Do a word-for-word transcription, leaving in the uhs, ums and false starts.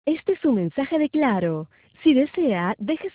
Este es un mensaje de Claro. Si desea, deje